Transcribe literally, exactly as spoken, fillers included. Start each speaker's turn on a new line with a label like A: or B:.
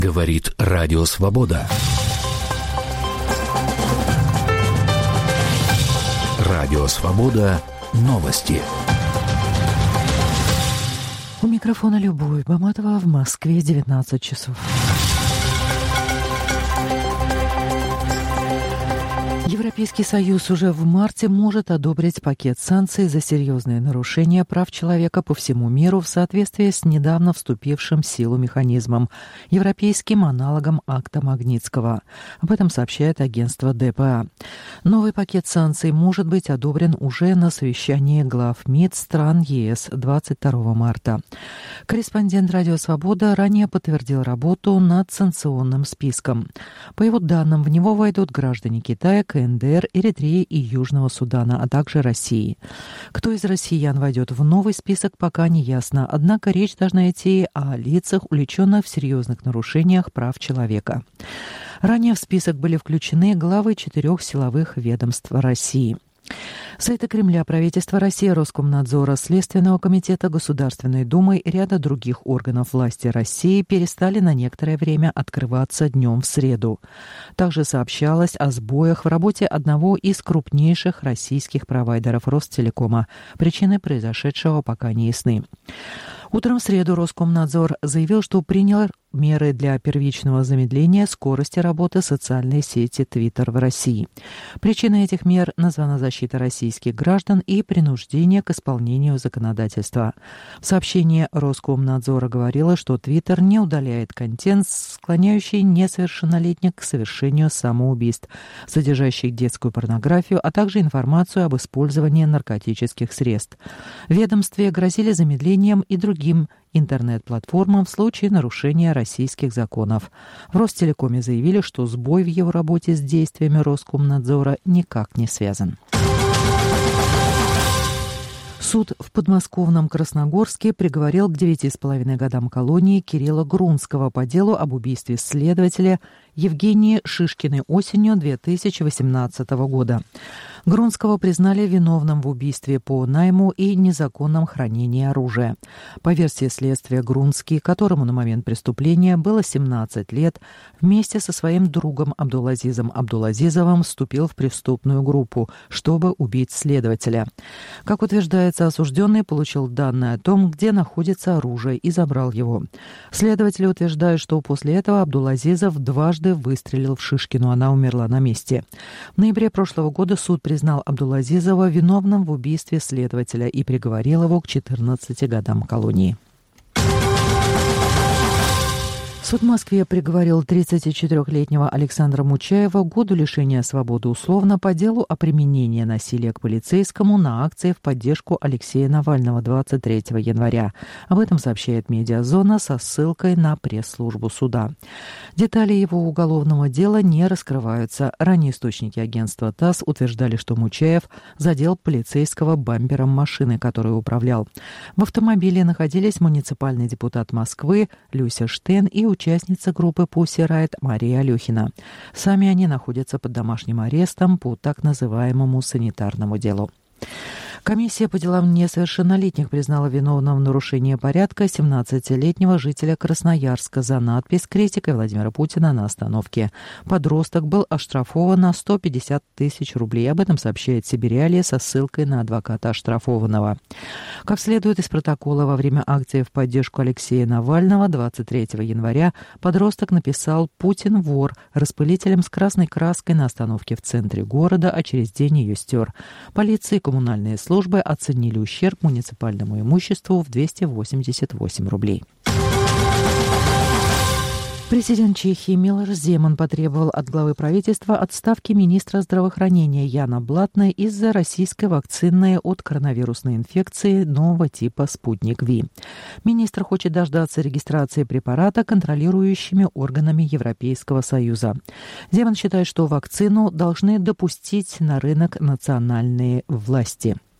A: Говорит Радио Свобода. Радио Свобода. Новости.
B: У микрофона Любовь Баматова, в Москве девятнадцать часов. Европейский Союз уже в марте может одобрить пакет санкций за серьезные нарушения прав человека по всему миру в соответствии с недавно вступившим в силу механизмом, европейским аналогом акта Магнитского. Об этом сообщает агентство ДПА. Новый пакет санкций может быть одобрен уже на совещании глав МИД стран ЕС двадцать второго марта. Корреспондент «Радио Свобода» ранее подтвердил работу над санкционным списком. По его данным, в него войдут граждане Китая, КНДР, Эритреи и Южного Судана, а также России. Кто из россиян войдет в новый список, пока не ясно, однако речь должна идти о лицах, увлеченных в серьезных нарушениях прав человека. Ранее в список были включены главы четырех силовых ведомств России. Сайты Кремля, правительства России, Роскомнадзора, Следственного комитета Государственной Думы и ряда других органов власти России перестали на некоторое время открываться днем в среду. Также сообщалось о сбоях в работе одного из крупнейших российских провайдеров Ростелекома. Причины произошедшего пока не ясны. Утром в среду Роскомнадзор заявил, что принял меры для первичного замедления скорости работы социальной сети Twitter в России. Причиной этих мер названа защита российских граждан и принуждение к исполнению законодательства. В сообщении Роскомнадзора говорилось, что Twitter не удаляет контент, склоняющий несовершеннолетних к совершению самоубийств, содержащих детскую порнографию, а также информацию об использовании наркотических средств. В ведомстве грозили замедлением и другим интернет-платформам в случае нарушения российских законов. В Ростелекоме заявили, что сбой в его работе с действиями Роскомнадзора никак не связан. Суд в подмосковном Красногорске приговорил к девяти с половиной годам колонии Кирилла Грунского по делу об убийстве следователя Евгении Шишкиной осенью две тысячи восемнадцатого года. Грунского признали виновным в убийстве по найму и незаконном хранении оружия. По версии следствия, Грунский, которому на момент преступления было семнадцать лет, вместе со своим другом Абдулазизом Абдулазизовым вступил в преступную группу, чтобы убить следователя. Как утверждается, осужденный получил данные о том, где находится оружие, и забрал его. Следователи утверждают, что после этого Абдулазизов дважды выстрелил в Шишкину, она умерла на месте. В ноябре прошлого года суд признал Абдулазизова виновным в убийстве следователя и приговорил его к четырнадцати годам колонии. Суд в Москве приговорил тридцатичетырёхлетнего Александра Мучаева к году лишения свободы условно по делу о применении насилия к полицейскому на акции в поддержку Алексея Навального двадцать третьего января. Об этом сообщает «Медиазона» со ссылкой на пресс-службу суда. Детали его уголовного дела не раскрываются. Ранее источники агентства ТАСС утверждали, что Мучаев задел полицейского бампером машины, которой управлял. В автомобиле находились муниципальный депутат Москвы Люся Штен и участница группы Pussy Riot Мария Алехина. Сами они находятся под домашним арестом по так называемому санитарному делу. Комиссия по делам несовершеннолетних признала виновным в нарушении порядка семнадцатилетнего жителя Красноярска за надпись с критикой Владимира Путина на остановке. Подросток был оштрафован на сто пятьдесят тысяч рублей. Об этом сообщает Сибирялия со ссылкой на адвоката оштрафованного. Как следует из протокола, во время акции в поддержку Алексея Навального двадцать третьего января подросток написал «Путин вор» распылителем с красной краской на остановке в центре города, а через день ее стер. Полиция и коммунальные службы Службы оценили ущерб муниципальному имуществу в двести восемьдесят восемь рублей. Президент Чехии Милош Земан потребовал от главы правительства отставки министра здравоохранения Яна Блатна из-за российской вакцины от коронавирусной инфекции нового типа «Спутник Ви». Министр хочет дождаться регистрации препарата контролирующими органами Европейского Союза. Земан считает, что вакцину должны допустить на рынок национальные власти.